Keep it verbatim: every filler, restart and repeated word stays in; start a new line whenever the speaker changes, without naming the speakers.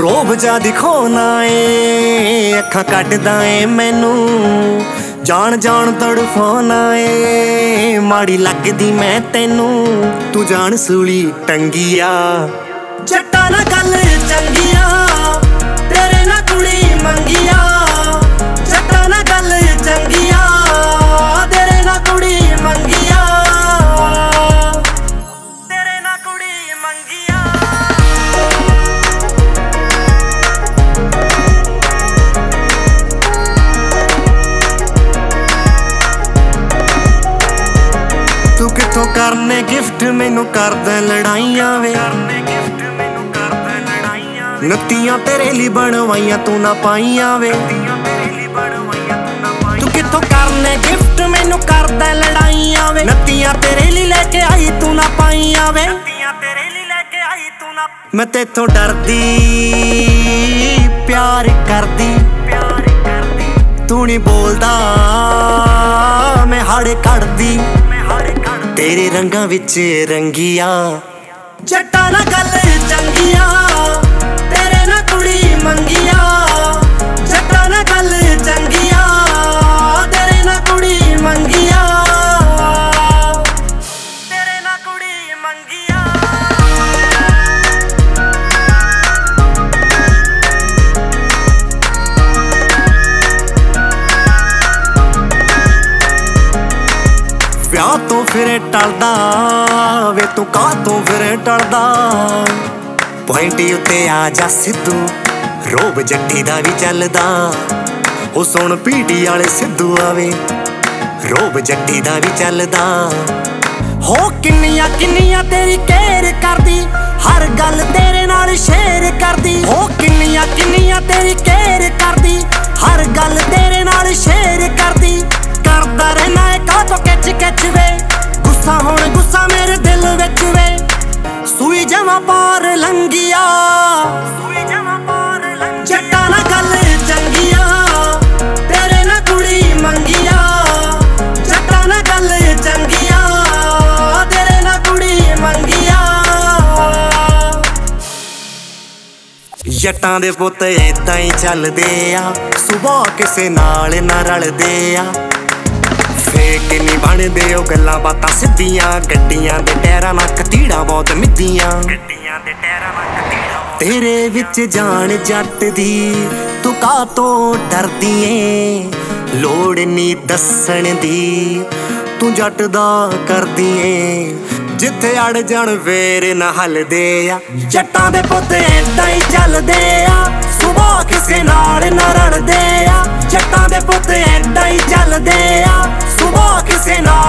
ਰੋਬ ਜਾ ਦਿਖਾਉਣਾ ਏ ਅੱਖਾਂ ਕੱਢਦਾ ਏ ਮੈਨੂੰ ਜਾਣ ਜਾਣ ਤੜਫਾਉਣਾ ਏ ਮਾੜੀ ਲੱਗਦੀ ਮੈਂ ਤੈਨੂੰ ਤੂੰ ਜਾਣ ਸੂਲੀ ਟੰਗੀਆ ਜੱਟਾਂ ਨਾਲ ਗੱਲ ਚੰਗੀਆਂ ਤੇਰੇ ਨਾਲ ਕੁੜੀ ਮੰਗੀਆ ਜੱਟਾਂ ਨਾਲ ਗੱਲ ਚੰਗੀਆਂ ਤੇਰੇ ਨਾਲ ਕੁੜੀ ਮੰਗੀਆ ਤੇਰੇ ਨਾਲ ਕੁੜੀ ਮੰਗੀਆ ਤੂੰ ਕਿੱਥੋਂ ਕਰਨੇ ਗਿਫਟ ਮੈਨੂੰ ਕਰਦਾ ਲੜਾਈਆਂ ਵੇ ਨੱਤੀਆਂ ਤੇਰੇ ਲਈ ਬਣਵਾਈਆਂ ਤੂੰ ਨਾ ਪਾਈਆਂ ਵੇ ਤੂੰ ਕਿੱਥੋਂ ਕਰਨੇ ਗਿਫਟ ਮੈਨੂੰ ਕਰਦਾ ਲੜਾਈਆਂ ਵੇ ਨੱਤੀਆਂ ਤੇਰੇ ਲਈ ਲੈ ਕੇ ਆਈ ਤੂੰ ਨਾ ਪਾਈਆਂ ਵੇ ਮੈਂ ਤੇਥੋਂ ਡਰਦੀ ਪਿਆਰ ਕਰਦੀ ਤੂੰ ਨੀ ਬੋਲਦਾ ਮੈਂ ਹਾੜੇ ਕੱਢਦੀ ਤੇਰੇ ਰੰਗਾਂ ਵਿੱਚ ਰੰਗੀਆਂ ਜੱਟਾਂ ਨਾਲ ਗੱਲ ਚੰਗੀਆਂ ਤੇਰੇ ਨਾਲ ਕੁੜੀ ਮੰਗੀਆਂ ਜੱਟਾਂ ਨਾਲ ਗੱਲ ਚੰਗੀਆਂ ਤੇਰੇ ਨਾਲ ਕੁੜੀ ਮੰਗੀਆਂ ਤੇਰੇ ਨਾਲ ਕੁੜੀ ਮੰਗੀਆਂ ਵਿਆਹ ਤੋਂ ਫਿਰ ਟਲਦਾ ਵੇ ਤੂੰ ਕਾਹ ਤੋਂ ਫਿਰ ਟਲਦਾ ਪੁਆਇੰਟ ਉੱਤੇ ਆ ਜਾ ਸਿੱਧੂ ਰੋਬ ਜੱਟੀ ਦਾ ਵੀ ਚੱਲਦਾ ਉਹ ਸੁਣ ਪੀਟੀ ਵਾਲੇ ਸਿੱਧੂ ਆਵੇ ਰੋਬ ਜੱਟੀ ਦਾ ਵੀ ਚੱਲਦਾ ਹੋ ਕਿੰਨੀਆਂ ਕਿੰਨੀਆਂ ਤੇਰੀ ਕੇਅਰ ਕਰਦੀ ਹਰ ਗੱਲ ਤੇਰੇ ਨਾਲ ਸ਼ੇਅਰ ਕਰਦੀ ਹੋ ਕਿੰਨੀਆਂ ਕਿੰਨੀਆਂ ਤੇਰੀ ਕੇਅਰ ਕਰਦੀ ਹਰ ਗੱਲ ਤੇਰੇ ਨਾਲ ਸ਼ੇਅਰ ਕਰਦੀ ਕਰਦਾ ਰਹਿਣਾ ਏ ਕਾਹ ਤੋਂ ਕਿਚ ਕਿਚ ਵੇ ਗੁੱਸਾ ਹੁਣ ਗੁੱਸਾ ਮੇਰੇ ਦਿਲ ਵਿੱਚ ਵੇ ਸੂਈ ਜਮਾ ਪਾਰ ਲੰਗੀਆ ਸੂਈ ਜਮਾ ਪਾਰ ਲੰਗੀਆ ਜੱਟਾਂ ਨਾਲ ਗੱਲ ਚੰਗੀਆਂ ਤੇਰੇ ਨਾਲ ਕੁੜੀ ਮੰਗੀਆਂ ਜੱਟਾਂ ਨਾਲ ਗੱਲ ਚੰਗੀਆਂ ਤੇਰੇ ਨਾਲ ਕੁੜੀ ਮੰਗੀਆਂ ਜੱਟਾਂ ਦੇ ਪੁੱਤ ਏਦਾਂ ਹੀ ਚੱਲਦੇ ਆ ਸੁਭਾਅ ਕਿਸੇ ਨਾਲ ਨਾ ਰਲਦੇ ਆ ਫੇਕ ਨੀ ਬਣਦੇ ਉਹ ਗੱਲਾਂ ਬਾਤਾਂ ਸਿੱਧੀਆਂ ਗੱਡੀਆਂ ਦੇ ਟਾਇਰਾਂ ਨਾਲ ਕਤੀੜਾਂ ਬਹੁਤ ਮਿੱਧੀਆਂ ਗੱਡੀਆਂ ਦੇ ਟਾਇਰਾਂ ਨਾਲ ਕਤੀੜਾਂ ਤੇਰੇ ਵਿੱਚ ਜਾਨ ਜੱਟ ਦੀ ਤੂੰ ਕਾਹ ਤੋਂ ਡਰਦੀ ਏ ਲੋੜ ਨੀ ਦੱਸਣ ਦੀ ਤੂੰ ਜੱਟ ਦਾ ਕਰਦੀ ਏ ਜਿੱਥੇ ਅੜ ਜਾਣ ਫੇਰ ਨਾ ਹੱਲਦੇ ਆ ਜੱਟਾਂ ਦੇ ਪੁੱਤ ਏਦਾਂ ਹੀ ਚੱਲਦੇ ਆ ਸੁਭਾਅ ਕਿਸੇ ਨਾਲ ਨਾ ਰਲਦੇ ਆ ਜੱਟਾਂ ਦੇ ਪੁੱਤ ਏਦਾਂ ਹੀ ਚੱਲਦੇ ਆ ਸੁਭਾਅ ਕਿਸੇ ਨਾਲ